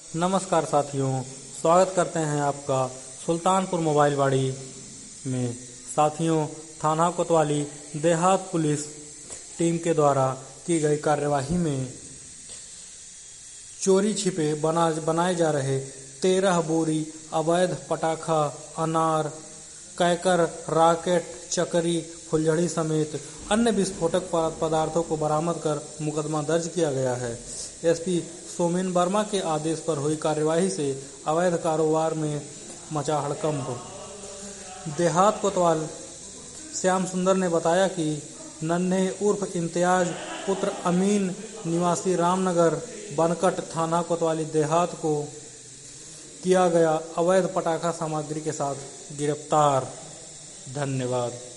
नमस्कार साथियों, स्वागत करते हैं आपका सुल्तानपुर मोबाइल वाड़ी में। साथियों, थाना कोतवाली देहात पुलिस टीम के द्वारा की गई कार्यवाही में चोरी छिपे बनाए जा रहे 13 बोरी अवैध पटाखा, अनार, कैकर, राकेट, चकरी, फुलझड़ी समेत अन्य विस्फोटक पदार्थों को बरामद कर मुकदमा दर्ज किया गया है। एसपी सोमेन वर्मा के आदेश पर हुई कार्यवाही से अवैध कारोबार में मचा हड़कंप। देहात कोतवाल श्याम सुंदर ने बताया कि नन्हे उर्फ इम्तियाज पुत्र अमीन निवासी रामनगर बनकट थाना कोतवाली देहात को किया गया अवैध पटाखा सामग्री के साथ गिरफ्तार। धन्यवाद।